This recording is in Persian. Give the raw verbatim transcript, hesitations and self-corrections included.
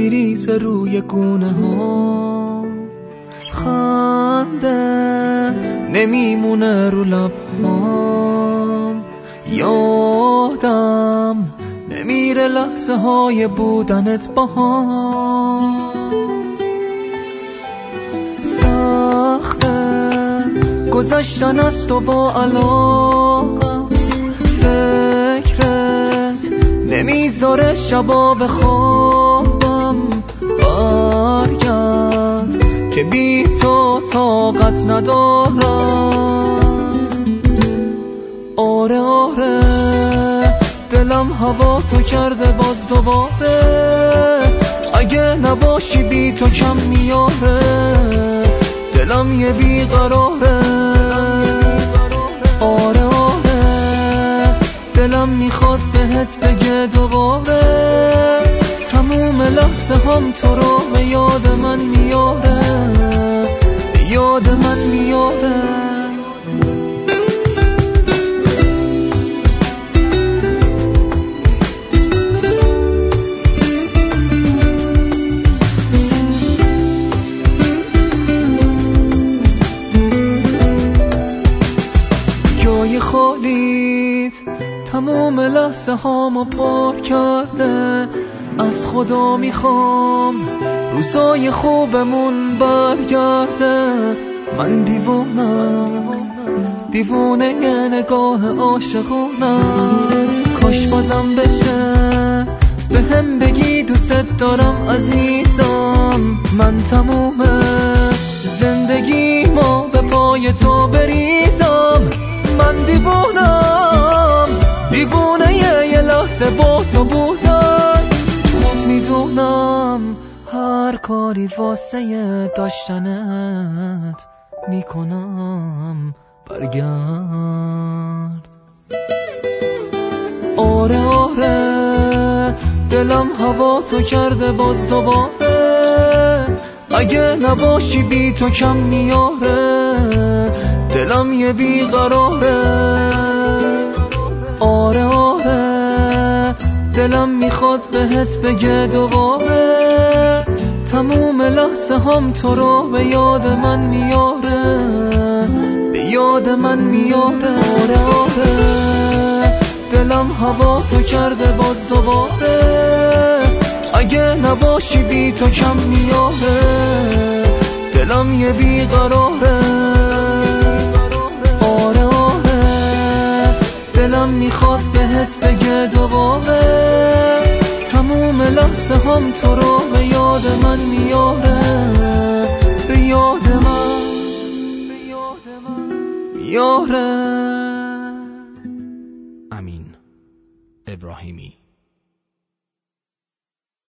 میریزه روی گونه ها، خنده نمیمونه رو لبهام، یادم نمیره لحظه های بودنت با هم. سخته گذشتن از تو با علاقم، فکرت نمیذاره شبا بخوابم، برگرد که بی تو طاقت ندارم. آره آره دلم هوا تو کرده باز دوباره، اگه نباشی بی تو کم میاره، دلم یه بیقراره. آره آره دلم میخواد بهت بگه دوباره، تموم لحظه هم تو رو به یاد من میاره، به یاد من میاره. جای خالیت تمام لحظه هامو پر کرده، از خدا میخوام روزای خوبمون برگرده. من دیوونم دیوونه یه نگاه عاشقونم، کاش بازم بشه به هم بگی دوست دارم عزیزم. من تموم زندگی ما به پای تو بریزم، من دیوونم دیوونه یه لحظه با تو بودم. میدونم هر کاری واسه داشتنت میکنم، برگرد. آره آره دلم هوا تو کرده باز دوباره، اگه نباشی بی تو کم میاره، دلم یه بیقراره. آره آره دلم میخواد بهت بگه دوباره، تموم لحظه هم تو رو به یاد من میاره، به یاد من میاره. آره آره دلم هوا تو کرده باز دوباره، اگه نباشی بی تو کم میاره، دلم یه بیقراره. آره آره دلم میخواد بهت بگه دوباره، تموم لحظه هم تو رو به یاد من میاره، به یاد من میاره. امین ابراهیمی.